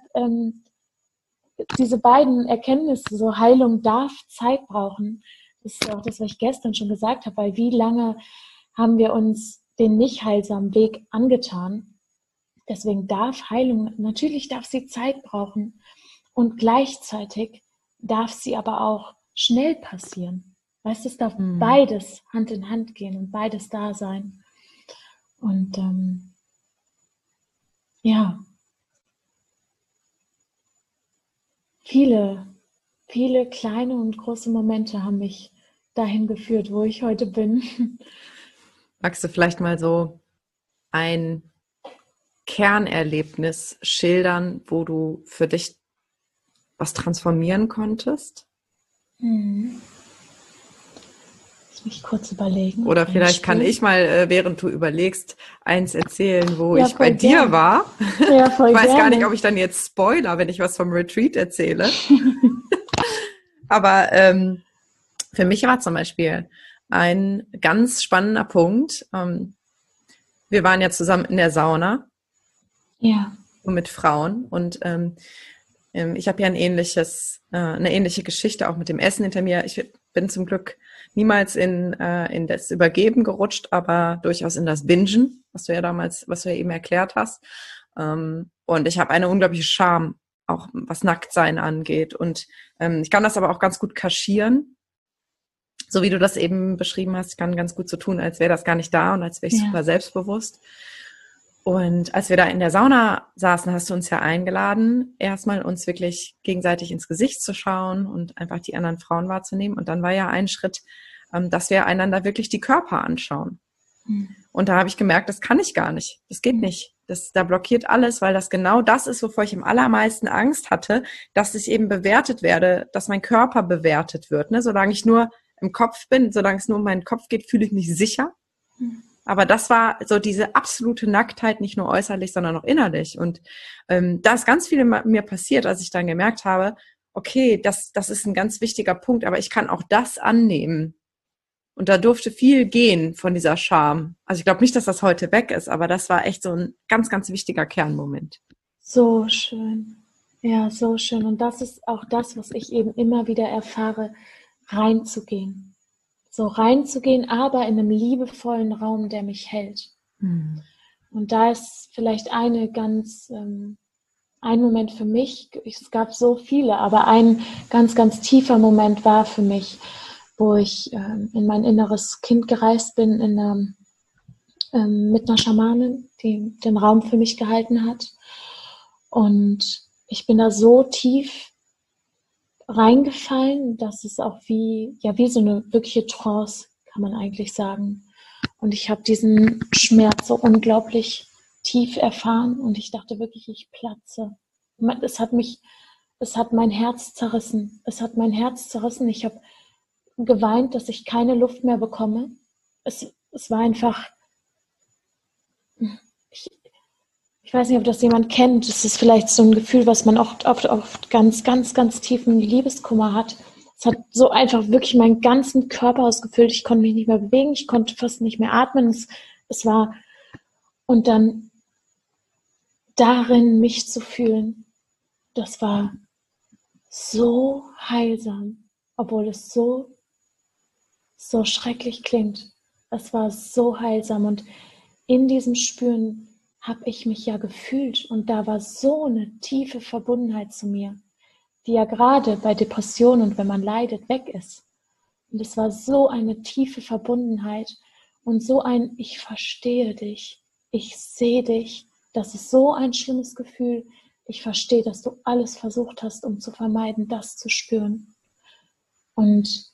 diese beiden Erkenntnisse, so Heilung darf Zeit brauchen. Das ist auch das, was ich gestern schon gesagt habe, weil wie lange haben wir uns den nicht heilsamen Weg angetan? Deswegen darf Heilung, natürlich darf sie Zeit brauchen und gleichzeitig darf sie aber auch schnell passieren. Weißt du, es darf beides Hand in Hand gehen und beides da sein. Und ja, viele kleine und große Momente haben mich dahin geführt, wo ich heute bin. Magst du vielleicht mal so ein Kernerlebnis schildern, wo du für dich was transformieren konntest? Lass mich kurz überlegen. Oder vielleicht kann ich mal, während du überlegst, eins erzählen, wo ich bei dir war. Ja, voll ich weiß gerne. gar nicht, ob ich dann jetzt spoiler, wenn ich was vom Retreat erzähle. Aber für mich war zum Beispiel ein ganz spannender Punkt. Wir waren ja zusammen in der Sauna. Ja. Mit Frauen. Und ich habe ja eine ähnliche Geschichte auch mit dem Essen hinter mir. Ich bin zum Glück niemals in das Übergeben gerutscht, aber durchaus in das Bingen, was du ja eben erklärt hast. Und ich habe eine unglaubliche Scham, auch was Nacktsein angeht. Und ich kann das aber auch ganz gut kaschieren. So wie du das eben beschrieben hast, ich kann ganz gut so tun, als wäre das gar nicht da und als wäre ich super selbstbewusst. Und als wir da in der Sauna saßen, hast du uns ja eingeladen, erstmal uns wirklich gegenseitig ins Gesicht zu schauen und einfach die anderen Frauen wahrzunehmen. Und dann war ja ein Schritt, dass wir einander wirklich die Körper anschauen. Und da habe ich gemerkt, das kann ich gar nicht. Das geht nicht. Da blockiert alles, weil das genau das ist, wovor ich am allermeisten Angst hatte, dass ich eben bewertet werde, dass mein Körper bewertet wird. Ne? Solange ich nur im Kopf bin, solange es nur um meinen Kopf geht, fühle ich mich sicher. Aber das war so diese absolute Nacktheit, nicht nur äußerlich, sondern auch innerlich. Und da ist ganz viel in mir passiert, als ich dann gemerkt habe, okay, das ist ein ganz wichtiger Punkt, aber ich kann auch das annehmen. Und da durfte viel gehen von dieser Scham. Also ich glaube nicht, dass das heute weg ist, aber das war echt so ein ganz, ganz wichtiger Kernmoment. So schön. Ja, so schön. Und das ist auch das, was ich eben immer wieder erfahre, reinzugehen. So reinzugehen, aber in einem liebevollen Raum, der mich hält. Und da ist vielleicht ein Moment für mich, es gab so viele, aber ein ganz, ganz tiefer Moment war für mich, wo ich in mein inneres Kind gereist bin, mit einer Schamanin, die den Raum für mich gehalten hat. Und ich bin da so tief reingefallen, dass es auch wie so eine wirkliche Trance, kann man eigentlich sagen. Und ich habe diesen Schmerz so unglaublich tief erfahren und ich dachte wirklich, ich platze. Es hat mein Herz zerrissen. Es hat mein Herz zerrissen. Ich habe geweint, dass ich keine Luft mehr bekomme. Es war einfach, ich weiß nicht, ob das jemand kennt. Es ist vielleicht so ein Gefühl, was man oft ganz, ganz, ganz tiefen Liebeskummer hat. Es hat so einfach wirklich meinen ganzen Körper ausgefüllt. Ich konnte mich nicht mehr bewegen. Ich konnte fast nicht mehr atmen. Es war, und dann darin mich zu fühlen, das war so heilsam, obwohl es so schrecklich klingt. Es war so heilsam und in diesem Spüren habe ich mich ja gefühlt und da war so eine tiefe Verbundenheit zu mir, die ja gerade bei Depressionen und wenn man leidet, weg ist. Und es war so eine tiefe Verbundenheit und so ein ich verstehe dich, ich sehe dich. Das ist so ein schlimmes Gefühl. Ich verstehe, dass du alles versucht hast, um zu vermeiden, das zu spüren. Und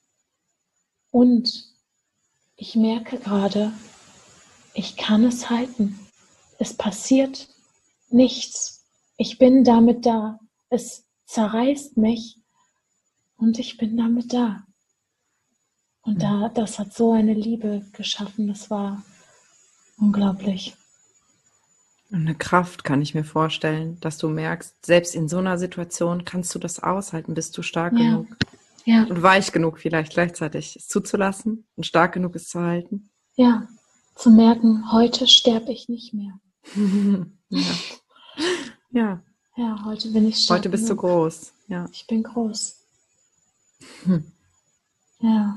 ich merke gerade, ich kann es halten. Es passiert nichts. Ich bin damit da. Es zerreißt mich und ich bin damit da. Und das hat so eine Liebe geschaffen. Das war unglaublich. Und eine Kraft kann ich mir vorstellen, dass du merkst, selbst in so einer Situation kannst du das aushalten, bist du stark genug. Ja. Und weich genug vielleicht gleichzeitig, es zuzulassen und stark genug es zu halten. Ja, zu merken, heute sterbe ich nicht mehr. Ja. Ja, heute bin ich stark Heute bist genug. du groß. Ja. Ich bin groß. Ja.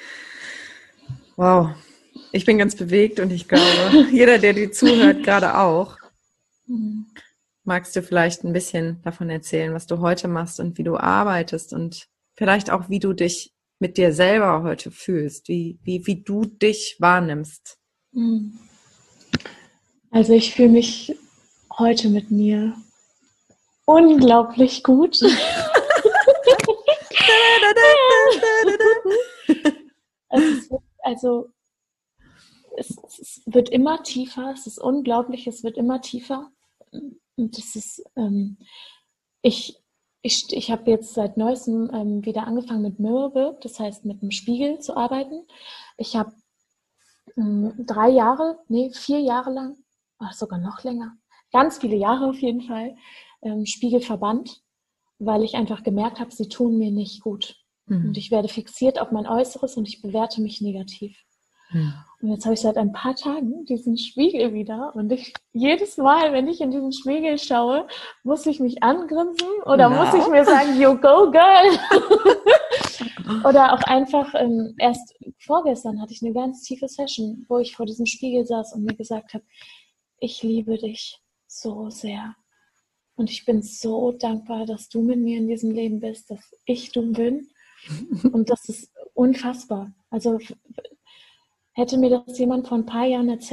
Wow. Ich bin ganz bewegt und ich glaube, jeder, der dir zuhört, gerade auch. Magst du vielleicht ein bisschen davon erzählen, was du heute machst und wie du arbeitest und vielleicht auch, wie du dich mit dir selber heute fühlst, wie du dich wahrnimmst? Also ich fühle mich heute mit mir unglaublich gut. Es wird immer tiefer, es ist unglaublich, es wird immer tiefer. Und das ist, ich habe jetzt seit Neuestem wieder angefangen mit Mirrorwork, das heißt mit einem Spiegel zu arbeiten. Ich habe 4 Jahre lang, sogar noch länger, ganz viele Jahre auf jeden Fall, Spiegel verbannt, weil ich einfach gemerkt habe, sie tun mir nicht gut. Und ich werde fixiert auf mein Äußeres und ich bewerte mich negativ. Und jetzt habe ich seit ein paar Tagen diesen Spiegel wieder und jedes Mal, wenn ich in diesen Spiegel schaue, muss ich mich angrinsen oder muss ich mir sagen, you go girl. Oder auch einfach, erst vorgestern hatte ich eine ganz tiefe Session, wo ich vor diesem Spiegel saß und mir gesagt habe, ich liebe dich so sehr. Und ich bin so dankbar, dass du mit mir in diesem Leben bist, dass ich du bin. Und das ist unfassbar. Also hätte mir das jemand vor ein paar Jahren erzählt,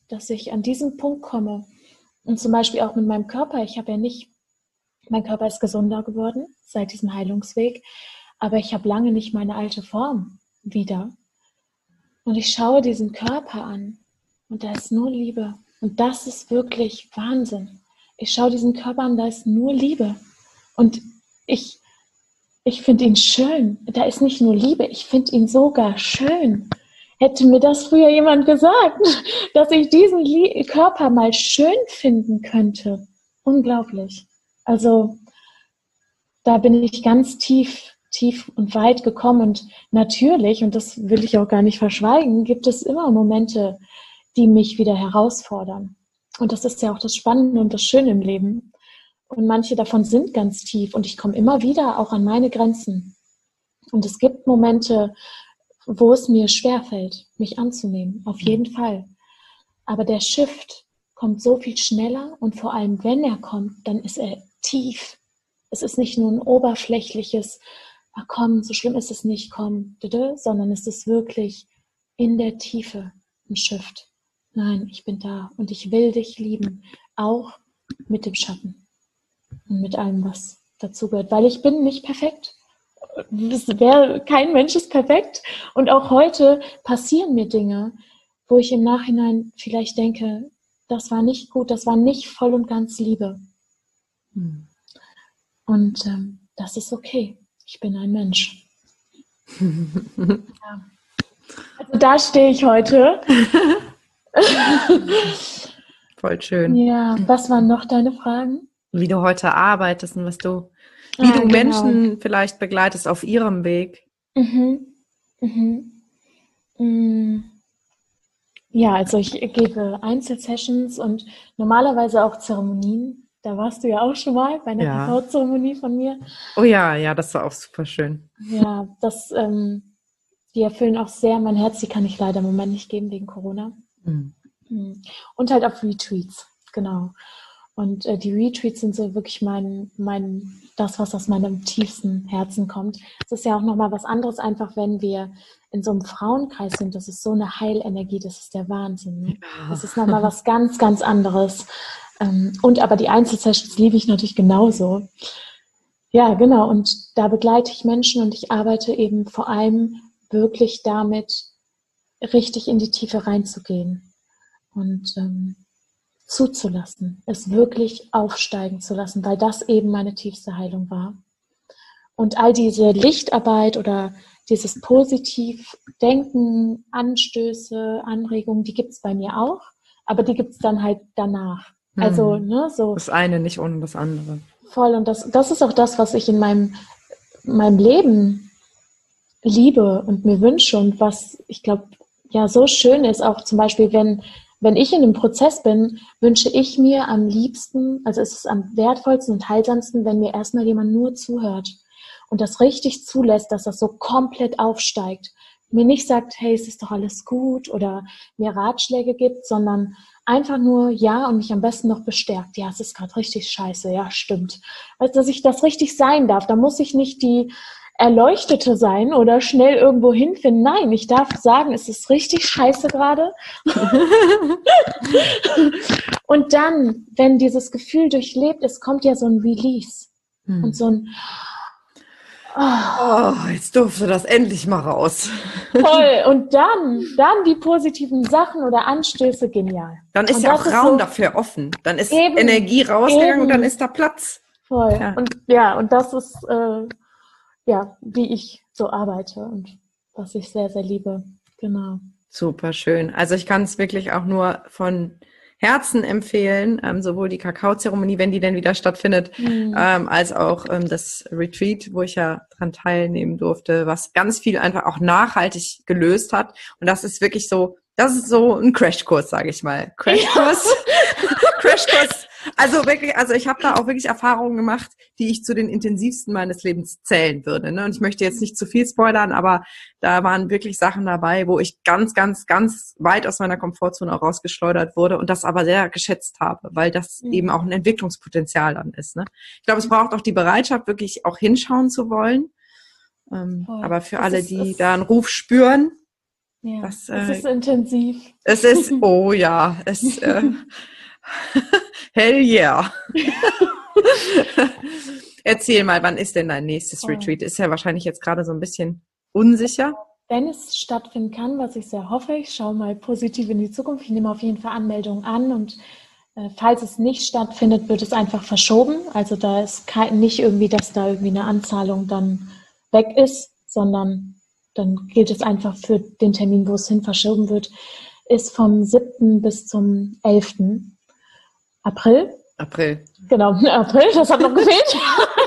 dass ich an diesen Punkt komme. Und zum Beispiel auch mit meinem Körper. Mein Körper ist gesunder geworden seit diesem Heilungsweg, aber ich habe lange nicht meine alte Form wieder. Und ich schaue diesen Körper an und da ist nur Liebe. Und das ist wirklich Wahnsinn. Ich schaue diesen Körper an, da ist nur Liebe. Und ich finde ihn schön. Da ist nicht nur Liebe, ich finde ihn sogar schön. Hätte mir das früher jemand gesagt, dass ich diesen Körper mal schön finden könnte. Unglaublich. Also da bin ich ganz tief und weit gekommen. Und natürlich, und das will ich auch gar nicht verschweigen, gibt es immer Momente, die mich wieder herausfordern. Und das ist ja auch das Spannende und das Schöne im Leben. Und manche davon sind ganz tief und ich komme immer wieder auch an meine Grenzen. Und es gibt Momente, wo es mir schwerfällt, mich anzunehmen, auf jeden Fall. Aber der Shift kommt so viel schneller und vor allem, wenn er kommt, dann ist er tief. Es ist nicht nur ein oberflächliches, komm, so schlimm ist es nicht, komm, sondern es ist wirklich in der Tiefe ein Shift. Nein, ich bin da und ich will dich lieben, auch mit dem Schatten und mit allem, was dazugehört, weil ich bin nicht perfekt. Kein Mensch ist perfekt und auch heute passieren mir Dinge, wo ich im Nachhinein vielleicht denke, das war nicht gut, das war nicht voll und ganz Liebe. Und das ist okay. Ich bin ein Mensch. Ja. Also da stehe ich heute. Voll schön. Ja, was waren noch deine Fragen? Wie du heute arbeitest und wie du Menschen vielleicht begleitest auf ihrem Weg. Ja, also ich gebe Einzelsessions und normalerweise auch Zeremonien. Da warst du ja auch schon mal bei einer Kakao-Zeremonie von mir. Oh ja, das war auch super schön. Ja, die erfüllen auch sehr mein Herz. Die kann ich leider im Moment nicht geben wegen Corona. Und halt auf Retreats, genau. Und die Retreats sind so wirklich das, was aus meinem tiefsten Herzen kommt. Es ist ja auch nochmal was anderes, einfach wenn wir in so einem Frauenkreis sind. Das ist so eine Heilenergie, das ist der Wahnsinn. Ne? Ja. Das ist nochmal was ganz, ganz anderes. Aber die Einzelsessions liebe ich natürlich genauso. Ja, genau. Und da begleite ich Menschen und ich arbeite eben vor allem wirklich damit, richtig in die Tiefe reinzugehen und zuzulassen, es wirklich aufsteigen zu lassen, weil das eben meine tiefste Heilung war. Und all diese Lichtarbeit oder dieses Positivdenken, Anstöße, Anregungen, die gibt es bei mir auch, aber die gibt es dann halt danach. Also, so. Das eine nicht ohne das andere. Voll, und das ist auch das, was ich in meinem Leben liebe und mir wünsche und was ich glaube, ja, so schön ist, auch zum Beispiel, wenn ich in einem Prozess bin, wünsche ich mir am liebsten, also es ist am wertvollsten und heilsamsten, wenn mir erstmal jemand nur zuhört und das richtig zulässt, dass das so komplett aufsteigt. Mir nicht sagt, hey, es ist doch alles gut oder mir Ratschläge gibt, sondern einfach nur ja und mich am besten noch bestärkt. Ja, es ist gerade richtig scheiße, ja, stimmt. Also, dass ich das richtig sein darf, da muss ich nicht die Erleuchtete sein oder schnell irgendwo hinfinden. Nein, ich darf sagen, es ist richtig scheiße gerade. Und dann, wenn dieses Gefühl durchlebt ist, kommt ja so ein Release. Und so ein jetzt durfte das endlich mal raus. Toll. Und dann die positiven Sachen oder Anstöße, genial. Dann ist ja auch Raum dafür offen. Dann ist Energie rausgegangen und dann ist da Platz. Voll. Und das ist wie ich so arbeite und was ich sehr, sehr liebe. Genau. Super schön. Also ich kann es wirklich auch nur von Herzen empfehlen, sowohl die Kakaozeremonie, wenn die denn wieder stattfindet, als auch das Retreat, wo ich ja dran teilnehmen durfte, was ganz viel einfach auch nachhaltig gelöst hat. Und das ist wirklich so, das ist so ein Crashkurs, sage ich mal. Crashkurs. Also wirklich, ich habe da auch wirklich Erfahrungen gemacht, die ich zu den intensivsten meines Lebens zählen würde. Ne? Und ich möchte jetzt nicht zu viel spoilern, aber da waren wirklich Sachen dabei, wo ich ganz, ganz, ganz weit aus meiner Komfortzone auch rausgeschleudert wurde und das aber sehr geschätzt habe, weil das eben auch ein Entwicklungspotenzial dann ist. Ne? Ich glaube, es braucht auch die Bereitschaft, wirklich auch hinschauen zu wollen. Aber für alle, die da einen Ruf spüren, Ja, es ist intensiv. Es ist, oh ja, hell yeah. Erzähl mal, wann ist denn dein nächstes Retreat? Ist ja wahrscheinlich jetzt gerade so ein bisschen unsicher. Wenn es stattfinden kann, was ich sehr hoffe, ich schaue mal positiv in die Zukunft. Ich nehme auf jeden Fall Anmeldungen an und falls es nicht stattfindet, wird es einfach verschoben. Also da ist nicht irgendwie, dass da irgendwie eine Anzahlung dann weg ist, sondern dann gilt es einfach für den Termin, wo es hin verschoben wird, ist vom 7. bis zum 11. April. Genau, April, das hat noch gefehlt.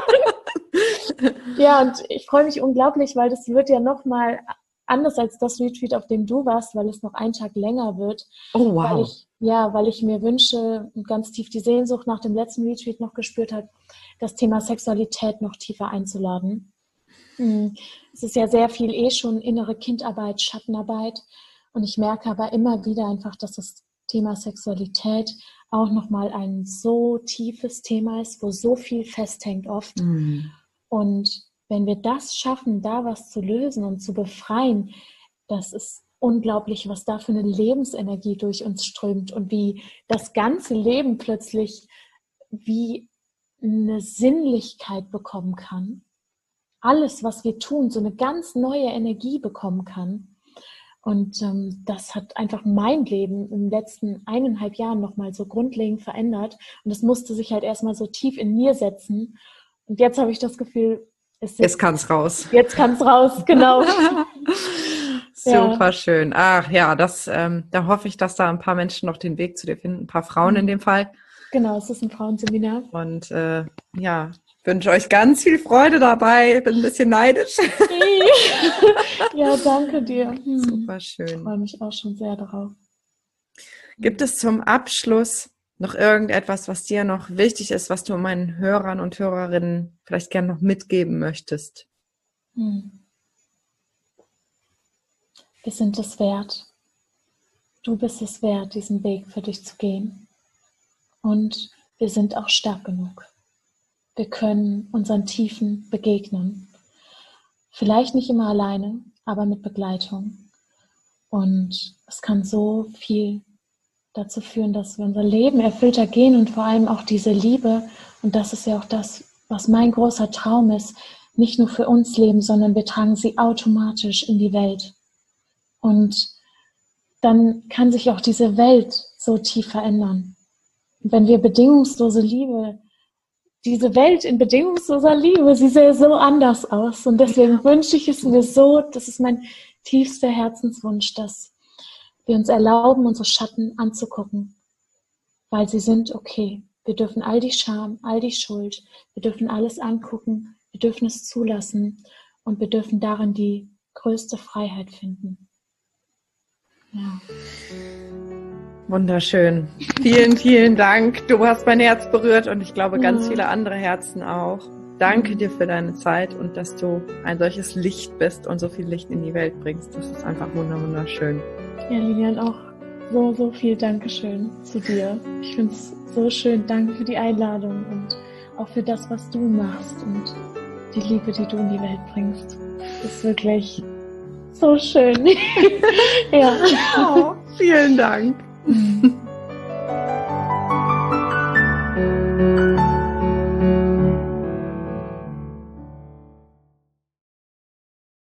Ja, und ich freue mich unglaublich, weil das wird ja nochmal anders als das Retreat, auf dem du warst, weil es noch einen Tag länger wird. Oh, wow. Weil ich mir wünsche und ganz tief die Sehnsucht nach dem letzten Retreat noch gespürt habe, das Thema Sexualität noch tiefer einzuladen. Es ist ja sehr viel schon innere Kindarbeit, Schattenarbeit. Und ich merke aber immer wieder einfach, dass das Thema Sexualität auch nochmal ein so tiefes Thema ist, wo so viel festhängt oft. Und wenn wir das schaffen, da was zu lösen und zu befreien, das ist unglaublich, was da für eine Lebensenergie durch uns strömt und wie das ganze Leben plötzlich wie eine Sinnlichkeit bekommen kann. Alles, was wir tun, so eine ganz neue Energie bekommen kann. Und das hat einfach mein Leben im letzten 1,5 Jahren nochmal so grundlegend verändert. Und es musste sich halt erstmal so tief in mir setzen. Und jetzt habe ich das Gefühl, jetzt kann es raus. Jetzt kann es raus, genau. Super schön. Ach ja, da hoffe ich, dass da ein paar Menschen noch den Weg zu dir finden. Ein paar Frauen in dem Fall. Genau, es ist ein Frauenseminar. Und ich wünsche euch ganz viel Freude dabei. Ich bin ein bisschen neidisch. Ja, danke dir. Super schön. Ich freue mich auch schon sehr darauf. Gibt es zum Abschluss noch irgendetwas, was dir noch wichtig ist, was du meinen Hörern und Hörerinnen vielleicht gerne noch mitgeben möchtest? Wir sind es wert. Du bist es wert, diesen Weg für dich zu gehen. Und wir sind auch stark genug. Wir können unseren Tiefen begegnen. Vielleicht nicht immer alleine, aber mit Begleitung. Und es kann so viel dazu führen, dass wir unser Leben erfüllter gehen und vor allem auch diese Liebe. Und das ist ja auch das, was mein großer Traum ist. Nicht nur für uns leben, sondern wir tragen sie automatisch in die Welt. Und dann kann sich auch diese Welt so tief verändern. Und wenn wir bedingungslose Liebe, diese Welt in bedingungsloser Liebe, sie sähe so anders aus. Und deswegen wünsche ich es mir so, das ist mein tiefster Herzenswunsch, dass wir uns erlauben, unsere Schatten anzugucken, weil sie sind okay. Wir dürfen all die Scham, all die Schuld, wir dürfen alles angucken, wir dürfen es zulassen und wir dürfen darin die größte Freiheit finden. Ja. Wunderschön. Vielen, vielen Dank. Du hast mein Herz berührt und ich glaube ganz viele andere Herzen auch. Danke dir für deine Zeit und dass du ein solches Licht bist und so viel Licht in die Welt bringst. Das ist einfach wunderschön. Ja, Lilian, auch so viel Dankeschön zu dir. Ich finde es so schön. Danke für die Einladung und auch für das, was du machst und die Liebe, die du in die Welt bringst. Das ist wirklich so schön. Ja. Oh, vielen Dank.